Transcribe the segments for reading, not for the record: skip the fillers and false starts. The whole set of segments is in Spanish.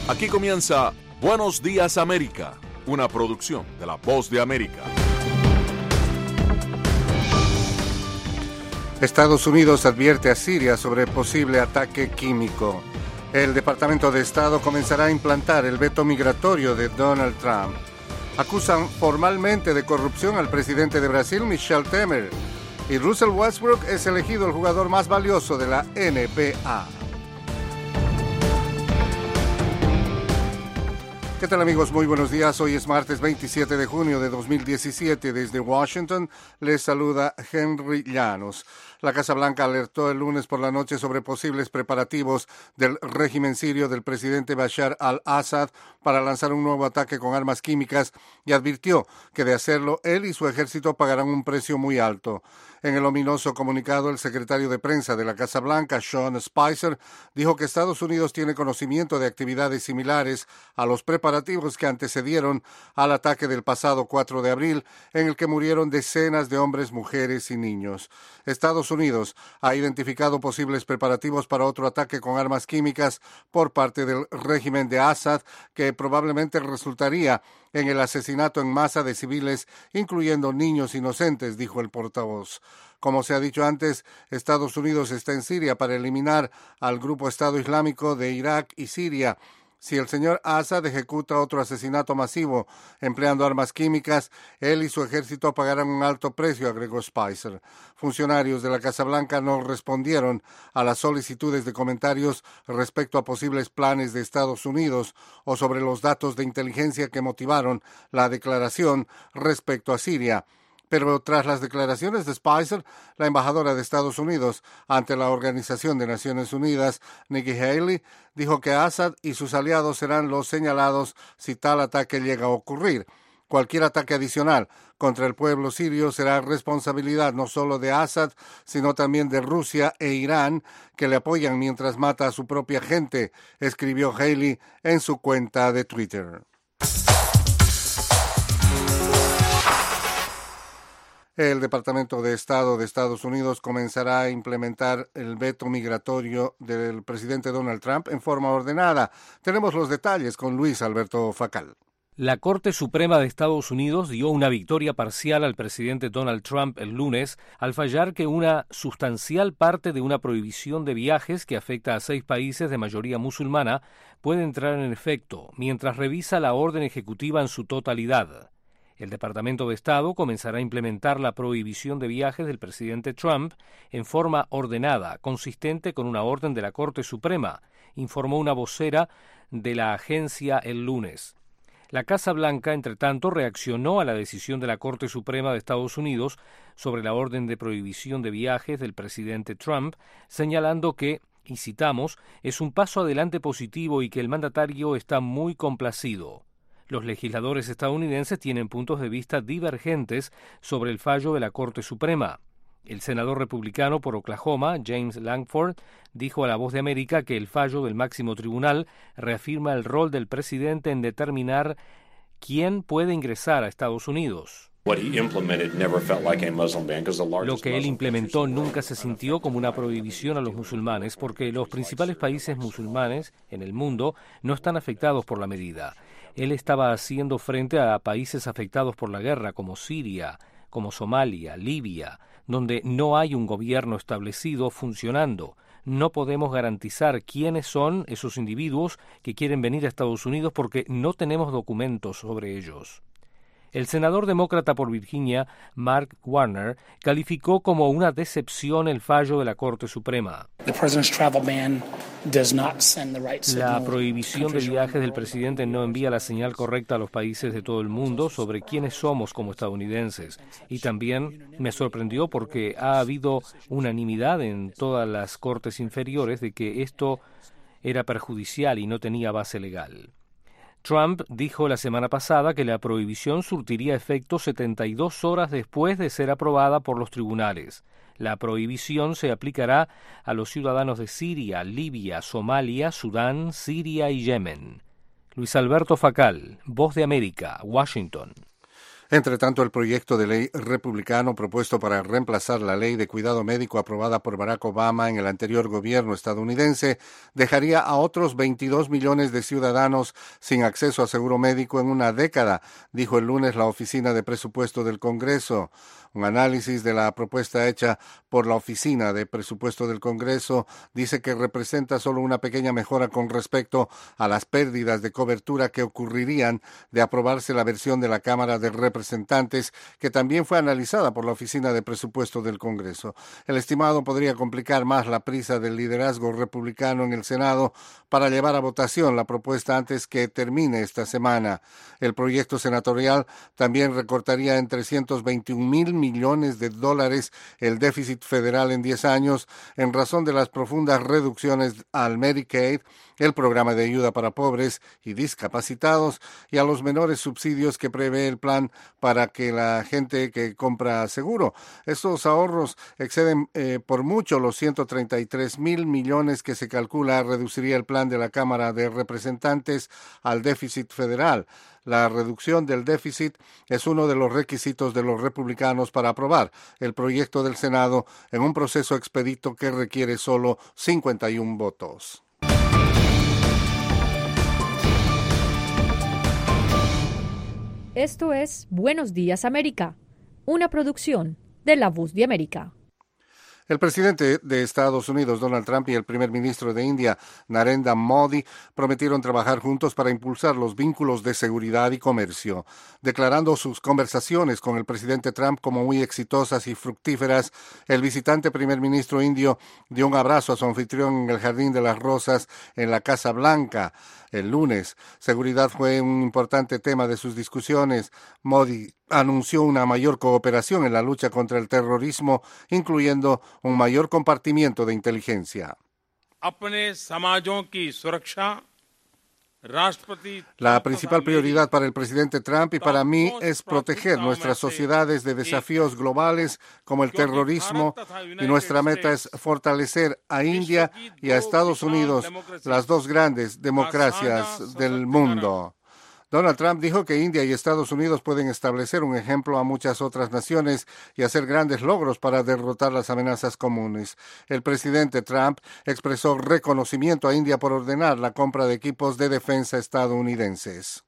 Aquí comienza Buenos Días América, una producción de La Voz de América. Estados Unidos advierte a Siria sobre posible ataque químico. El Departamento de Estado comenzará a implantar el veto migratorio de Donald Trump. Acusan formalmente de corrupción al presidente de Brasil, Michel Temer. Y Russell Westbrook es elegido el jugador más valioso de la NBA. ¿Qué tal, amigos? Muy buenos días. Hoy es martes 27 de junio de 2017. Desde Washington les saluda Henry Llanos. La Casa Blanca alertó el lunes por la noche sobre posibles preparativos del régimen sirio del presidente Bashar al-Assad para lanzar un nuevo ataque con armas químicas y advirtió que de hacerlo él y su ejército pagarán un precio muy alto. En el ominoso comunicado, el secretario de prensa de la Casa Blanca, Sean Spicer, dijo que Estados Unidos tiene conocimiento de actividades similares a los preparativos que antecedieron al ataque del pasado 4 de abril, en el que murieron decenas de hombres, mujeres y niños. Estados Unidos ha identificado posibles preparativos para otro ataque con armas químicas por parte del régimen de Assad, que probablemente resultaría en el asesinato en masa de civiles, incluyendo niños inocentes, dijo el portavoz. Como se ha dicho antes, Estados Unidos está en Siria para eliminar al grupo Estado Islámico de Irak y Siria. Si el señor Assad ejecuta otro asesinato masivo empleando armas químicas, él y su ejército pagarán un alto precio, agregó Spicer. Funcionarios de la Casa Blanca no respondieron a las solicitudes de comentarios respecto a posibles planes de Estados Unidos o sobre los datos de inteligencia que motivaron la declaración respecto a Siria. Pero tras las declaraciones de Spicer, la embajadora de Estados Unidos ante la Organización de Naciones Unidas, Nikki Haley, dijo que Assad y sus aliados serán los señalados si tal ataque llega a ocurrir. Cualquier ataque adicional contra el pueblo sirio será responsabilidad no solo de Assad, sino también de Rusia e Irán, que le apoyan mientras mata a su propia gente, escribió Haley en su cuenta de Twitter. El Departamento de Estado de Estados Unidos comenzará a implementar el veto migratorio del presidente Donald Trump en forma ordenada. Tenemos los detalles con Luis Alberto Facal. La Corte Suprema de Estados Unidos dio una victoria parcial al presidente Donald Trump el lunes al fallar que una sustancial parte de una prohibición de viajes que afecta a 6 países de mayoría musulmana puede entrar en efecto mientras revisa la orden ejecutiva en su totalidad. El Departamento de Estado comenzará a implementar la prohibición de viajes del presidente Trump en forma ordenada, consistente con una orden de la Corte Suprema, informó una vocera de la agencia el lunes. La Casa Blanca, entre tanto, reaccionó a la decisión de la Corte Suprema de Estados Unidos sobre la orden de prohibición de viajes del presidente Trump, señalando que, y citamos, es un paso adelante positivo y que el mandatario está muy complacido. Los legisladores estadounidenses tienen puntos de vista divergentes sobre el fallo de la Corte Suprema. El senador republicano por Oklahoma, James Lankford, dijo a La Voz de América que el fallo del máximo tribunal reafirma el rol del presidente en determinar quién puede ingresar a Estados Unidos. Lo que él implementó nunca se sintió como una prohibición a los musulmanes porque los principales países musulmanes en el mundo no están afectados por la medida. Él estaba haciendo frente a países afectados por la guerra como Siria, como Somalia, Libia, donde no hay un gobierno establecido funcionando. No podemos garantizar quiénes son esos individuos que quieren venir a Estados Unidos porque no tenemos documentos sobre ellos. El senador demócrata por Virginia, Mark Warner, calificó como una decepción el fallo de la Corte Suprema. La prohibición de viajes del presidente no envía la señal correcta a los países de todo el mundo sobre quiénes somos como estadounidenses. Y también me sorprendió porque ha habido unanimidad en todas las cortes inferiores de que esto era perjudicial y no tenía base legal. Trump dijo la semana pasada que la prohibición surtiría efecto 72 horas después de ser aprobada por los tribunales. La prohibición se aplicará a los ciudadanos de Siria, Libia, Somalia, Sudán, Siria y Yemen. Luis Alberto Facal, Voz de América, Washington. Entre tanto, el proyecto de ley republicano propuesto para reemplazar la ley de cuidado médico aprobada por Barack Obama en el anterior gobierno estadounidense dejaría a otros 22 millones de ciudadanos sin acceso a seguro médico en una década, dijo el lunes la Oficina de Presupuesto del Congreso. Un análisis de la propuesta hecha por la Oficina de Presupuesto del Congreso dice que representa solo una pequeña mejora con respecto a las pérdidas de cobertura que ocurrirían de aprobarse la versión de la Cámara de Representantes, que también fue analizada por la Oficina de Presupuesto del Congreso. El estimado podría complicar más la prisa del liderazgo republicano en el Senado para llevar a votación la propuesta antes que termine esta semana. El proyecto senatorial también recortaría en 321,000 millones de dólares el déficit federal en 10 años en razón de las profundas reducciones al Medicaid, el programa de ayuda para pobres y discapacitados y a los menores subsidios que prevé el plan para que la gente que compra seguro. Estos ahorros exceden por mucho los 133,000 millones que se calcula reduciría el plan de la Cámara de Representantes al déficit federal. La reducción del déficit es uno de los requisitos de los republicanos para aprobar el proyecto del Senado en un proceso expedito que requiere solo 51 votos. Esto es Buenos Días América, una producción de La Voz de América. El presidente de Estados Unidos, Donald Trump, y el primer ministro de India, Narendra Modi, prometieron trabajar juntos para impulsar los vínculos de seguridad y comercio. Declarando sus conversaciones con el presidente Trump como muy exitosas y fructíferas, el visitante primer ministro indio dio un abrazo a su anfitrión en el Jardín de las Rosas en la Casa Blanca el lunes. Seguridad fue un importante tema de sus discusiones. Modi anunció una mayor cooperación en la lucha contra el terrorismo, incluyendo un mayor compartimiento de inteligencia. La principal prioridad para el presidente Trump y para mí es proteger nuestras sociedades de desafíos globales como el terrorismo, y nuestra meta es fortalecer a India y a Estados Unidos, las dos grandes democracias del mundo. Donald Trump dijo que India y Estados Unidos pueden establecer un ejemplo a muchas otras naciones y hacer grandes logros para derrotar las amenazas comunes. El presidente Trump expresó reconocimiento a India por ordenar la compra de equipos de defensa estadounidenses.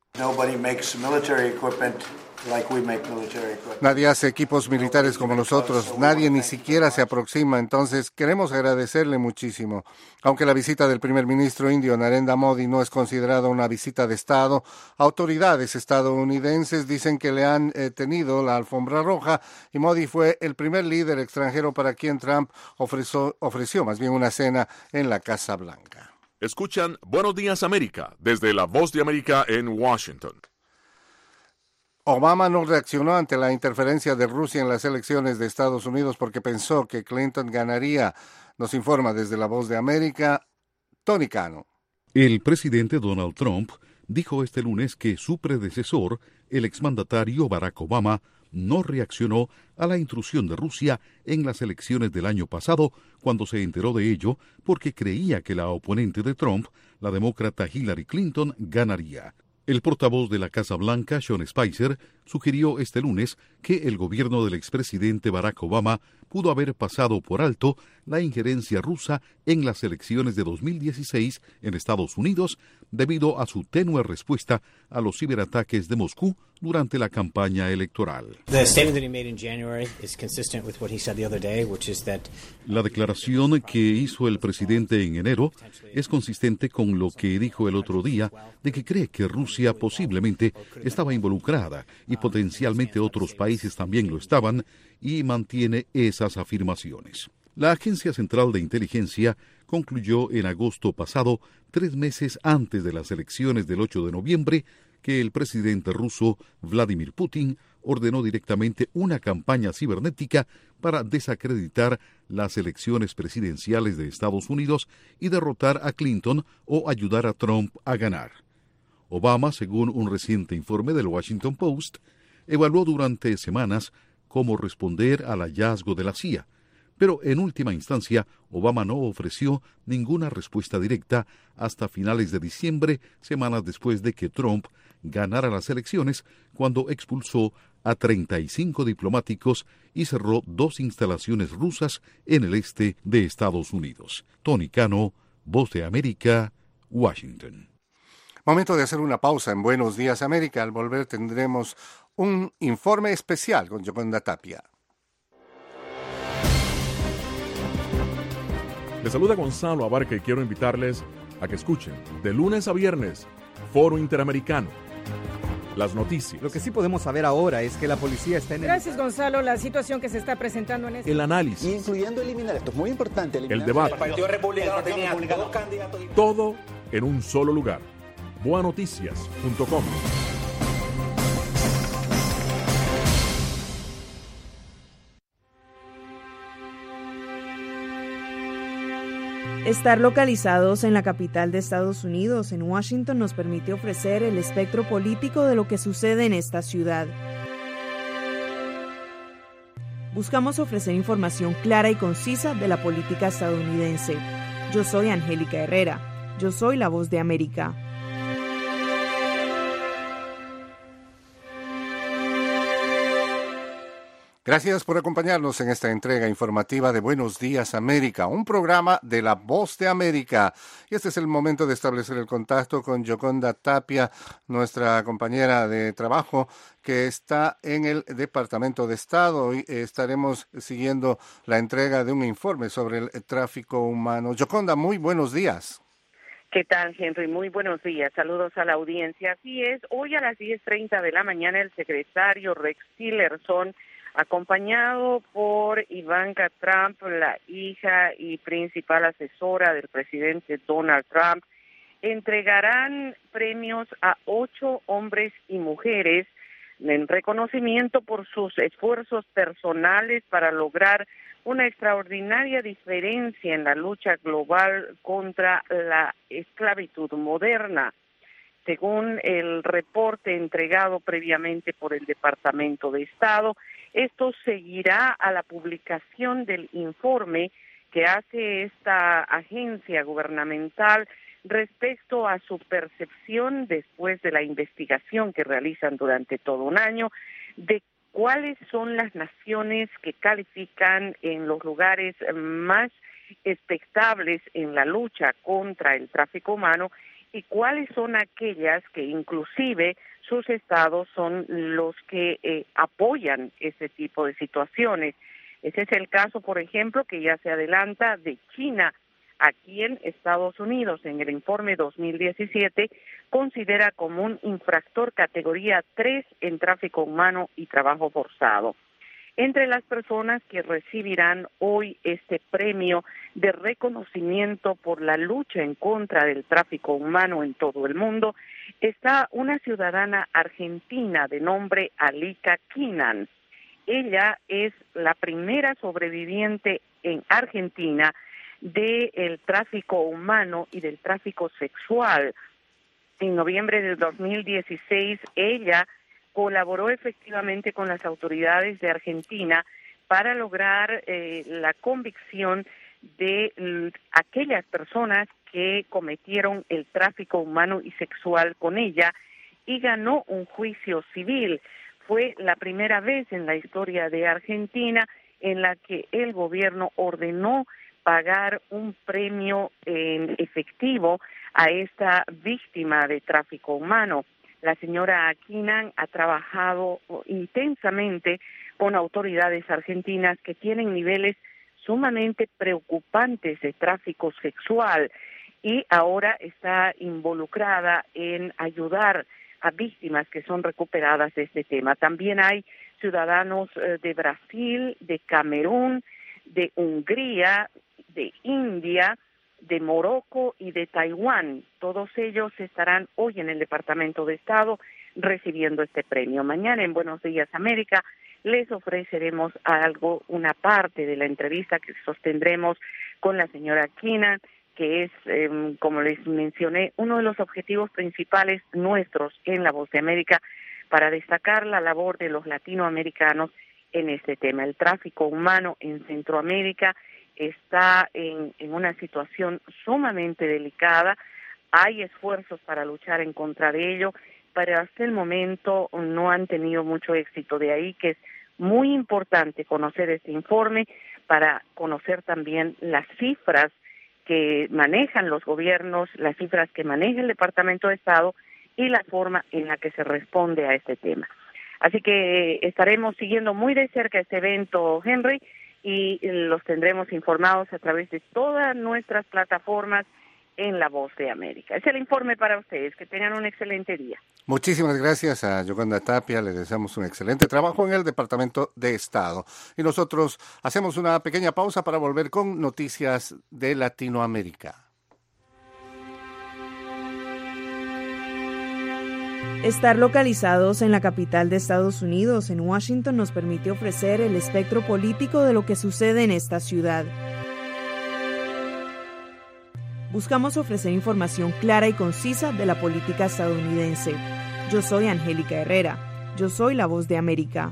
Nadie hace equipos militares como nosotros, nadie ni siquiera se aproxima, entonces queremos agradecerle muchísimo. Aunque la visita del primer ministro indio Narendra Modi no es considerada una visita de Estado, autoridades estadounidenses dicen que le han tenido la alfombra roja y Modi fue el primer líder extranjero para quien Trump ofreció más bien una cena en la Casa Blanca. Escuchan Buenos Días América desde La Voz de América en Washington. Obama no reaccionó ante la interferencia de Rusia en las elecciones de Estados Unidos porque pensó que Clinton ganaría. Nos informa desde La Voz de América, Tony Cano. El presidente Donald Trump dijo este lunes que su predecesor, el exmandatario Barack Obama, no reaccionó a la intrusión de Rusia en las elecciones del año pasado cuando se enteró de ello porque creía que la oponente de Trump, la demócrata Hillary Clinton, ganaría. El portavoz de la Casa Blanca, Sean Spicer, sugirió este lunes que el gobierno del expresidente Barack Obama pudo haber pasado por alto la injerencia rusa en las elecciones de 2016 en Estados Unidos debido a su tenue respuesta a los ciberataques de Moscú durante la campaña electoral. La declaración que hizo el presidente en enero es consistente con lo que dijo el otro día de que cree que Rusia posiblemente estaba involucrada y potencialmente otros países también lo estaban, y mantiene esas afirmaciones. La Agencia Central de Inteligencia concluyó en agosto pasado, 3 meses antes de las elecciones del 8 de noviembre, que el presidente ruso Vladimir Putin ordenó directamente una campaña cibernética para desacreditar las elecciones presidenciales de Estados Unidos y derrotar a Clinton o ayudar a Trump a ganar. Obama, según un reciente informe del Washington Post, evaluó durante semanas cómo responder al hallazgo de la CIA, pero en última instancia Obama no ofreció ninguna respuesta directa hasta finales de diciembre, semanas después de que Trump ganara las elecciones, cuando expulsó a 35 diplomáticos y cerró 2 instalaciones rusas en el este de Estados Unidos. Tony Cano, Voz de América, Washington. Momento de hacer una pausa en Buenos Días América. Al volver tendremos un informe especial con Yoconda Tapia. Les saluda Gonzalo Abarca y quiero invitarles a que escuchen de lunes a viernes Foro Interamericano. Las noticias. Lo que sí podemos saber ahora es que la policía está en Gracias, Gonzalo. La situación que se está presentando en el análisis. Incluyendo eliminar, esto es muy importante. El debate. El Partido Republicano tenía 2 candidatos. Todo en un solo lugar. Boanoticias.com. Estar localizados en la capital de Estados Unidos, en Washington, nos permite ofrecer el espectro político de lo que sucede en esta ciudad. Buscamos ofrecer información clara y concisa de la política estadounidense. Yo soy Angélica Herrera. Yo soy la Voz de América. Gracias por acompañarnos en esta entrega informativa de Buenos Días América, un programa de La Voz de América. Y este es el momento de establecer el contacto con Yoconda Tapia, nuestra compañera de trabajo, que está en el Departamento de Estado. Hoy estaremos siguiendo la entrega de un informe sobre el tráfico humano. Yoconda, muy buenos días. ¿Qué tal, Henry? Muy buenos días. Saludos a la audiencia. Así es, hoy a las 10:30 de la mañana el secretario Rex Tillerson, acompañado por Ivanka Trump, la hija y principal asesora del presidente Donald Trump, entregarán premios a 8 hombres y mujeres en reconocimiento por sus esfuerzos personales para lograr una extraordinaria diferencia en la lucha global contra la esclavitud moderna. Según el reporte entregado previamente por el Departamento de Estado, esto seguirá a la publicación del informe que hace esta agencia gubernamental respecto a su percepción después de la investigación que realizan durante todo un año de cuáles son las naciones que califican en los lugares más expectables en la lucha contra el tráfico humano y cuáles son aquellas que inclusive sus estados son los que apoyan ese tipo de situaciones. Ese es el caso, por ejemplo, que ya se adelanta de China. Aquí en Estados Unidos, en el informe 2017, considera como un infractor categoría 3 en tráfico humano y trabajo forzado. Entre las personas que recibirán hoy este premio de reconocimiento por la lucha en contra del tráfico humano en todo el mundo, está una ciudadana argentina de nombre Alika Kinan. Ella es la primera sobreviviente en Argentina del tráfico humano y del tráfico sexual. En noviembre del 2016, ella colaboró efectivamente con las autoridades de Argentina para lograr la convicción de aquellas personas que cometieron el tráfico humano y sexual con ella y ganó un juicio civil. Fue la primera vez en la historia de Argentina en la que el gobierno ordenó pagar un premio en efectivo a esta víctima de tráfico humano. La señora Kinan ha trabajado intensamente con autoridades argentinas que tienen niveles sumamente preocupantes de tráfico sexual y ahora está involucrada en ayudar a víctimas que son recuperadas de este tema. También hay ciudadanos de Brasil, de Camerún, de Hungría, de India, de Morocco y de Taiwán. Todos ellos estarán hoy en el Departamento de Estado recibiendo este premio. Mañana en Buenos Días América les ofreceremos una parte de la entrevista que sostendremos con la señora Kinan, que es, como les mencioné, uno de los objetivos principales nuestros en La Voz de América para destacar la labor de los latinoamericanos en este tema. El tráfico humano en Centroamérica está en una situación sumamente delicada. Hay esfuerzos para luchar en contra de ello, pero hasta el momento no han tenido mucho éxito. De ahí que es muy importante conocer este informe para conocer también las cifras que manejan los gobiernos, las cifras que maneja el Departamento de Estado y la forma en la que se responde a este tema. Así que estaremos siguiendo muy de cerca este evento, Henry, y los tendremos informados a través de todas nuestras plataformas en La Voz de América. Es el informe para ustedes. Que tengan un excelente día. Muchísimas gracias a Yolanda Tapia. Le deseamos un excelente trabajo en el Departamento de Estado. Y nosotros hacemos una pequeña pausa para volver con noticias de Latinoamérica. Estar localizados en la capital de Estados Unidos, en Washington, nos permite ofrecer el espectro político de lo que sucede en esta ciudad. Buscamos ofrecer información clara y concisa de la política estadounidense. Yo soy Angélica Herrera. Yo soy La Voz de América.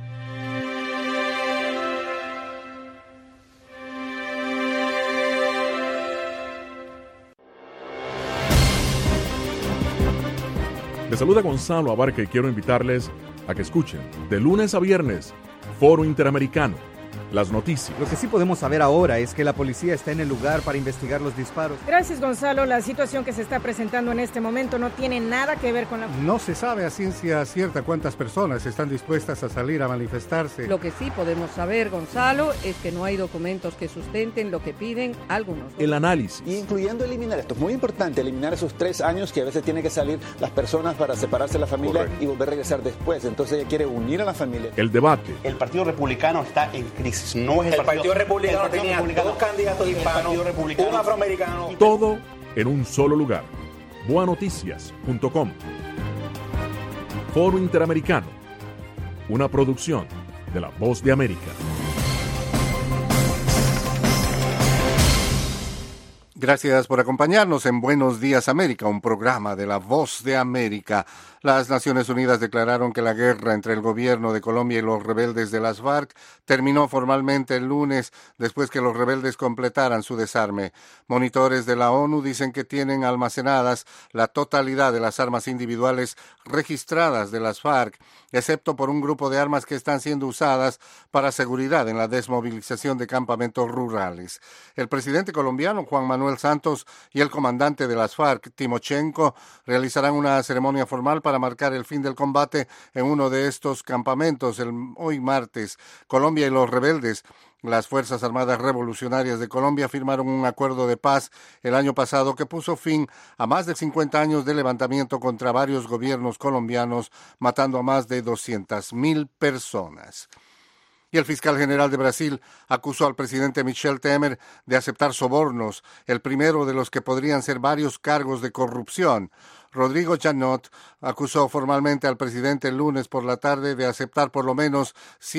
Les saluda Gonzalo Abarca y quiero invitarles a que escuchen de lunes a viernes Foro Interamericano, las noticias. Lo que sí podemos saber ahora es que la policía está en el lugar para investigar los disparos. Gracias, Gonzalo. La situación que se está presentando en este momento no tiene nada que ver con la... No se sabe a ciencia cierta cuántas personas están dispuestas a salir a manifestarse. Lo que sí podemos saber, Gonzalo, es que no hay documentos que sustenten lo que piden algunos. El análisis. Incluyendo eliminar, esto es muy importante, eliminar esos 3 años que a veces tienen que salir las personas para separarse de la familia. Correcto. Y volver a regresar después. Entonces ella quiere unir a la familia. El debate. El Partido Republicano está en crisis. No es el Partido Republicano tenía 2 candidatos hispanos, un afroamericano. Todo en un solo lugar. boanoticias.com. Foro Interamericano, una producción de La Voz de América. Gracias por acompañarnos en Buenos Días América, un programa de La Voz de América. Las Naciones Unidas declararon que la guerra entre el gobierno de Colombia y los rebeldes de las FARC terminó formalmente el lunes después que los rebeldes completaran su desarme. Monitores de la ONU dicen que tienen almacenadas la totalidad de las armas individuales registradas de las FARC, excepto por un grupo de armas que están siendo usadas para seguridad en la desmovilización de campamentos rurales. El presidente colombiano, Juan Manuel Santos, y el comandante de las FARC, Timochenko, realizarán una ceremonia formal para marcar el fin del combate en uno de estos campamentos hoy martes. Colombia y los rebeldes, las Fuerzas Armadas Revolucionarias de Colombia, firmaron un acuerdo de paz el año pasado que puso fin a más de 50 años de levantamiento contra varios gobiernos colombianos, matando a más de 200.000 personas. Y el fiscal general de Brasil acusó al presidente Michel Temer de aceptar sobornos, el primero de los que podrían ser varios cargos de corrupción. Rodrigo Janot acusó formalmente al presidente el lunes por la tarde de aceptar por lo menos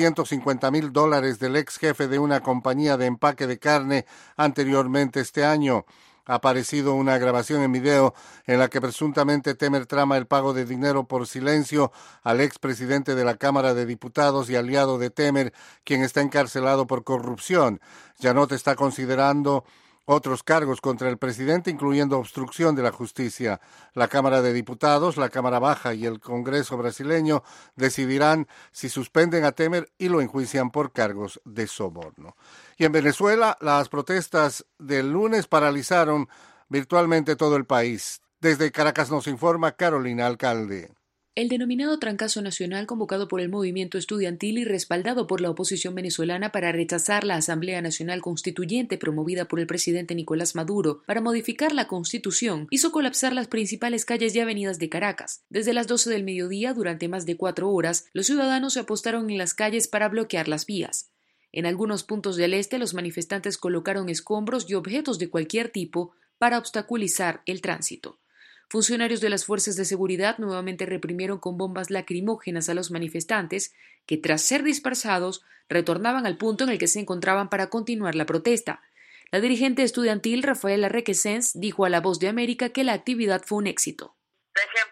$150,000 del ex jefe de una compañía de empaque de carne anteriormente este año. Ha aparecido una grabación en video en la que presuntamente Temer trama el pago de dinero por silencio al expresidente de la Cámara de Diputados y aliado de Temer, quien está encarcelado por corrupción. Janot está considerando otros cargos contra el presidente, incluyendo obstrucción de la justicia. La Cámara de Diputados, la Cámara Baja y el Congreso brasileño decidirán si suspenden a Temer y lo enjuician por cargos de soborno. Y en Venezuela, las protestas del lunes paralizaron virtualmente todo el país. Desde Caracas nos informa Carolina Alcalde. El denominado trancazo nacional, convocado por el movimiento estudiantil y respaldado por la oposición venezolana para rechazar la Asamblea Nacional Constituyente promovida por el presidente Nicolás Maduro para modificar la Constitución, hizo colapsar las principales calles y avenidas de Caracas. Desde las 12 del mediodía, durante más de 4 horas, los ciudadanos se apostaron en las calles para bloquear las vías. En algunos puntos del este, los manifestantes colocaron escombros y objetos de cualquier tipo para obstaculizar el tránsito. Funcionarios de las fuerzas de seguridad nuevamente reprimieron con bombas lacrimógenas a los manifestantes que, tras ser dispersados, retornaban al punto en el que se encontraban para continuar la protesta. La dirigente estudiantil Rafaela Requesens dijo a La Voz de América que la actividad fue un éxito. De ejemplo positivo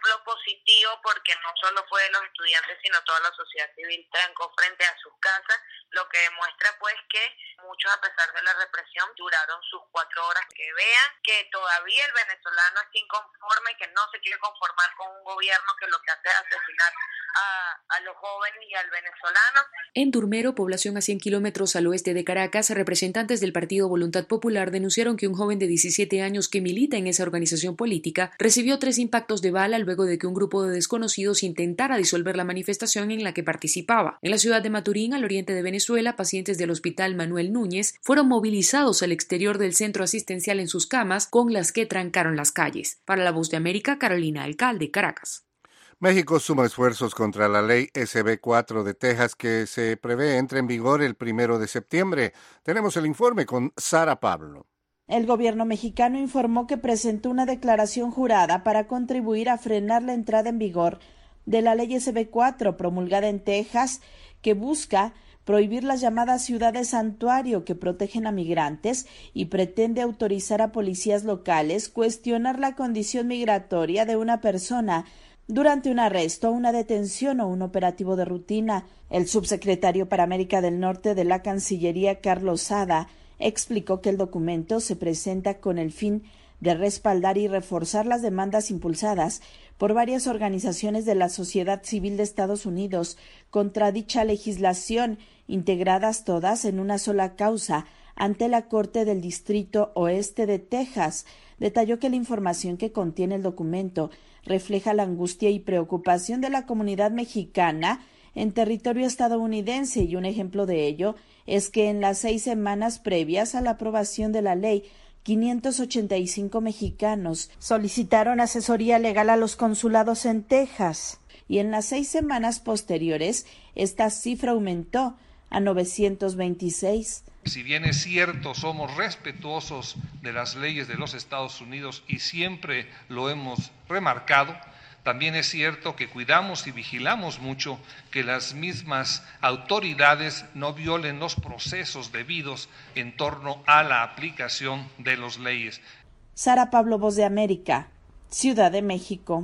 positivo porque no solo fue de los estudiantes, sino toda la sociedad civil trancó frente a sus casas, lo que demuestra pues que muchos, a pesar de la represión, duraron sus 4 horas. Que vean que todavía el venezolano está inconforme, que no se quiere conformar con un gobierno que lo que hace es asesinar a los jóvenes y al venezolano. En Turmero, población a 100 kilómetros al oeste de Caracas, representantes del Partido Voluntad Popular denunciaron que un joven de 17 años que milita en esa organización política recibió 3 impactos de bala luego de que un grupo de desconocidos intentara disolver la manifestación en la que participaba. En la ciudad de Maturín, al oriente de Venezuela, pacientes del Hospital Manuel Núñez fueron movilizados al exterior del centro asistencial en sus camas, con las que trancaron las calles. Para La Voz de América, Carolina Alcalde, Caracas. México suma esfuerzos contra la ley SB4 de Texas que se prevé entre en vigor el 1 de septiembre. Tenemos el informe con Sara Pablo. El gobierno mexicano informó que presentó una declaración jurada para contribuir a frenar la entrada en vigor de la ley SB4 promulgada en Texas, que busca prohibir las llamadas ciudades santuario que protegen a migrantes y pretende autorizar a policías locales cuestionar la condición migratoria de una persona durante un arresto, una detención o un operativo de rutina. El subsecretario para América del Norte de la Cancillería, Carlos Sada, explicó que el documento se presenta con el fin de respaldar y reforzar las demandas impulsadas por varias organizaciones de la sociedad civil de Estados Unidos contra dicha legislación, integradas todas en una sola causa ante la Corte del Distrito Oeste de Texas. Detalló que la información que contiene el documento refleja la angustia y preocupación de la comunidad mexicana en territorio estadounidense, y un ejemplo de ello es que en las 6 semanas previas a la aprobación de la ley, 585 mexicanos solicitaron asesoría legal a los consulados en Texas, y en las 6 semanas posteriores esta cifra aumentó a 926. Si bien es cierto, somos respetuosos de las leyes de los Estados Unidos y siempre lo hemos remarcado, también es cierto que cuidamos y vigilamos mucho que las mismas autoridades no violen los procesos debidos en torno a la aplicación de las leyes. Sara Pablo, Voz de América, Ciudad de México.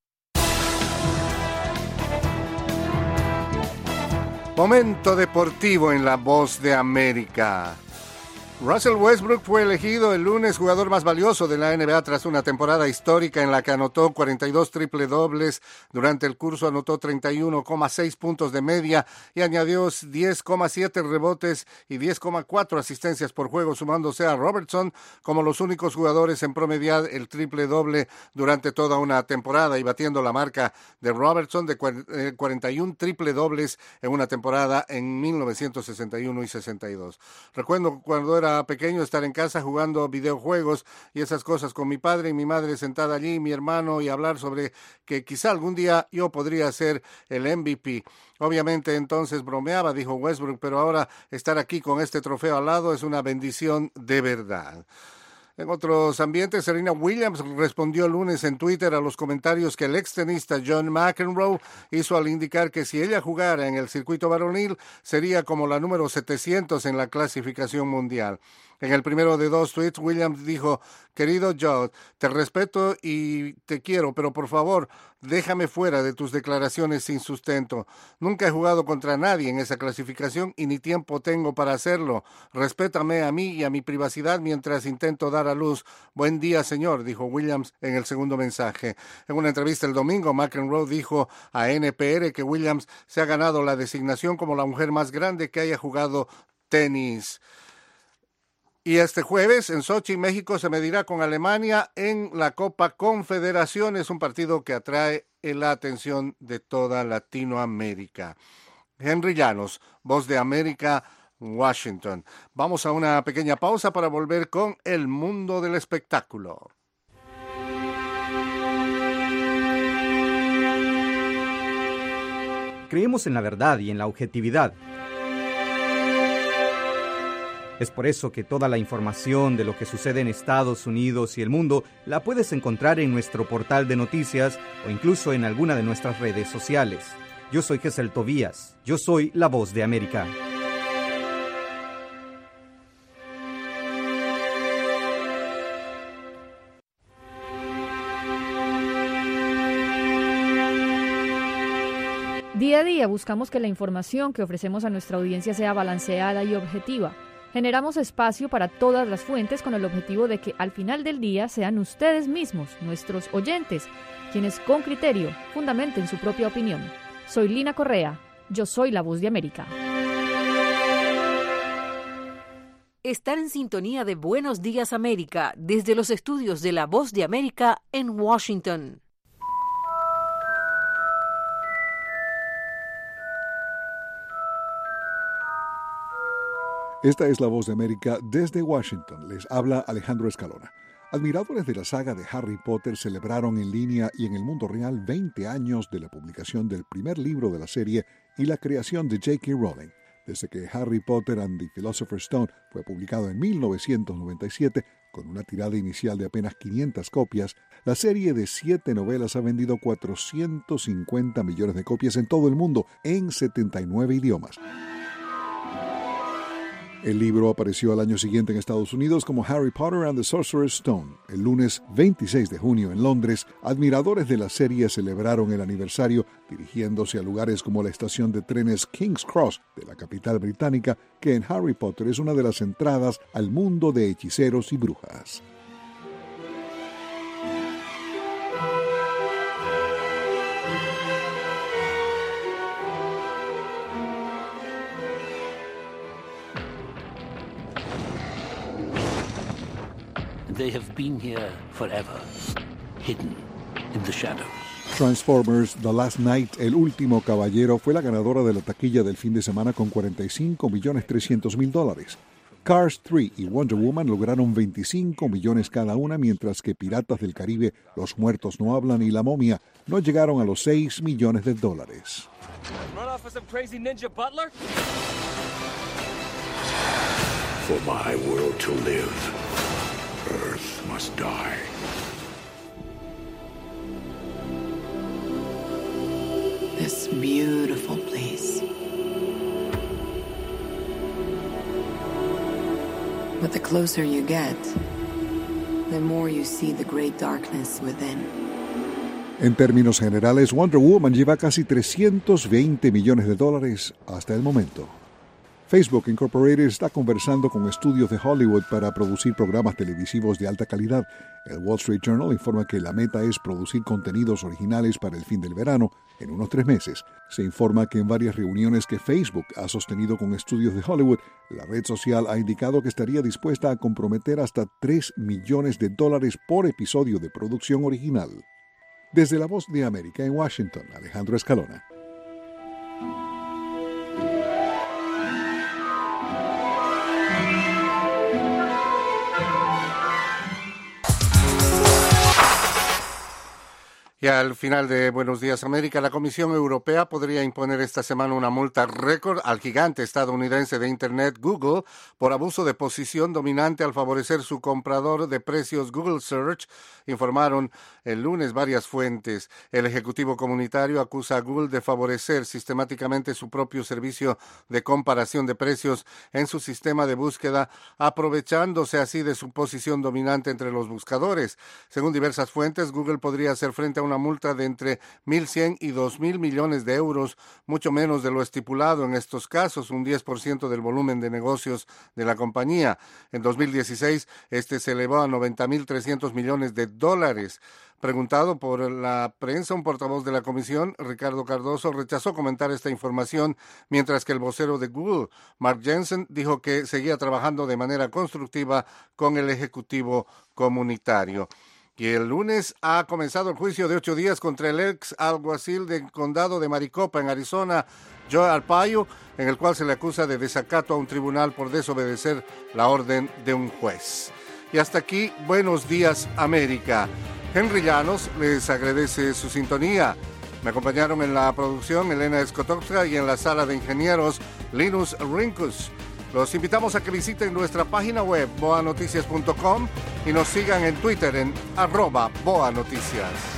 Momento deportivo en La Voz de América. Russell Westbrook fue elegido el lunes jugador más valioso de la NBA tras una temporada histórica en la que anotó 42 triple dobles. Durante el curso anotó 31,6 puntos de media y añadió 10,7 rebotes y 10,4 asistencias por juego, sumándose a Robertson como los únicos jugadores en promediar el triple doble durante toda una temporada, y batiendo la marca de Robertson de 41 triple dobles en una temporada en 1961 y 62. Recuerdo cuando era pequeño estar en casa jugando videojuegos y esas cosas con mi padre y mi madre sentada allí, mi hermano, y hablar sobre que quizá algún día yo podría ser el MVP. Obviamente entonces bromeaba, dijo Westbrook, pero ahora estar aquí con este trofeo al lado es una bendición de verdad. En otros ambientes, Serena Williams respondió el lunes en Twitter a los comentarios que el extenista John McEnroe hizo al indicar que si ella jugara en el circuito varonil sería como la número 700 en la clasificación mundial. En el primero de 2 tweets, Williams dijo: querido Joe, te respeto y te quiero, pero por favor, déjame fuera de tus declaraciones sin sustento. Nunca he jugado contra nadie en esa clasificación y ni tiempo tengo para hacerlo. Respétame a mí y a mi privacidad mientras intento dar a luz. Buen día, señor, dijo Williams en el segundo mensaje. En una entrevista el domingo, McEnroe dijo a NPR que Williams se ha ganado la designación como la mujer más grande que haya jugado tenis. Y este jueves en Sochi, México, se medirá con Alemania en la Copa Confederaciones, un partido que atrae la atención de toda Latinoamérica. Henry Llanos, Voz de América, Washington. Vamos a una pequeña pausa para volver con el mundo del espectáculo. Creemos en la verdad y en la objetividad. Es por eso que toda la información de lo que sucede en Estados Unidos y el mundo la puedes encontrar en nuestro portal de noticias o incluso en alguna de nuestras redes sociales. Yo soy Gesel Tobías. Yo soy la Voz de América. Día a día buscamos que la información que ofrecemos a nuestra audiencia sea balanceada y objetiva. Generamos espacio para todas las fuentes con el objetivo de que al final del día sean ustedes mismos, nuestros oyentes, quienes con criterio fundamenten su propia opinión. Soy Lina Correa, yo soy La Voz de América. Estar en sintonía de Buenos Días América desde los estudios de La Voz de América en Washington. Esta es La Voz de América desde Washington. Les habla Alejandro Escalona. Admiradores de la saga de Harry Potter celebraron en línea y en el mundo real 20 años de la publicación del primer libro de la serie y la creación de J.K. Rowling. Desde que Harry Potter and the Philosopher's Stone fue publicado en 1997, con una tirada inicial de apenas 500 copias, la serie de 7 novelas ha vendido 450 millones de copias en todo el mundo, en 79 idiomas. El libro apareció al año siguiente en Estados Unidos como Harry Potter and the Sorcerer's Stone. El lunes 26 de junio en Londres, admiradores de la serie celebraron el aniversario dirigiéndose a lugares como la estación de trenes King's Cross de la capital británica, que en Harry Potter es una de las entradas al mundo de hechiceros y brujas. They have been here forever, hidden in the shadows. Transformers The Last Knight, El Último Caballero, fue la ganadora de la taquilla del fin de semana con $45.3 millones. Cars 3 y Wonder Woman lograron 25 millones cada una, mientras que Piratas del Caribe, Los Muertos No Hablan y La Momia no llegaron a los $6 millones. Run off with some crazy ninja butler? For my world to live, Earth must die. This beautiful place. But the closer you get, the more you see the great darkness within. En términos generales, Wonder Woman lleva casi $320 millones hasta el momento. Facebook Incorporated está conversando con estudios de Hollywood para producir programas televisivos de alta calidad. El Wall Street Journal informa que la meta es producir contenidos originales para el fin del verano en unos 3 meses. Se informa que en varias reuniones que Facebook ha sostenido con estudios de Hollywood, la red social ha indicado que estaría dispuesta a comprometer hasta $3 millones por episodio de producción original. Desde La Voz de América en Washington, Alejandro Escalona. Y al final de Buenos Días América, la Comisión Europea podría imponer esta semana una multa récord al gigante estadounidense de Internet Google por abuso de posición dominante al favorecer su comprador de precios Google Search, informaron el lunes varias fuentes. El Ejecutivo Comunitario acusa a Google de favorecer sistemáticamente su propio servicio de comparación de precios en su sistema de búsqueda, aprovechándose así de su posición dominante entre los buscadores. Según diversas fuentes, Google podría hacer frente a una multa de entre 1.100 y 2.000 millones de euros, mucho menos de lo estipulado en estos casos, un 10% del volumen de negocios de la compañía. En 2016, este se elevó a $90.300 millones. Preguntado por la prensa, un portavoz de la comisión, Ricardo Cardoso, rechazó comentar esta información, mientras que el vocero de Google, Mark Jensen, dijo que seguía trabajando de manera constructiva con el Ejecutivo Comunitario. Y el lunes ha comenzado el juicio de 8 días contra el ex alguacil del condado de Maricopa, en Arizona, Joe Arpaio, en el cual se le acusa de desacato a un tribunal por desobedecer la orden de un juez. Y hasta aquí, Buenos Días América. Henry Llanos les agradece su sintonía. Me acompañaron en la producción Elena Skotowska y en la sala de ingenieros Linus Rinkus. Los invitamos a que visiten nuestra página web boanoticias.com y nos sigan en Twitter en @boanoticias.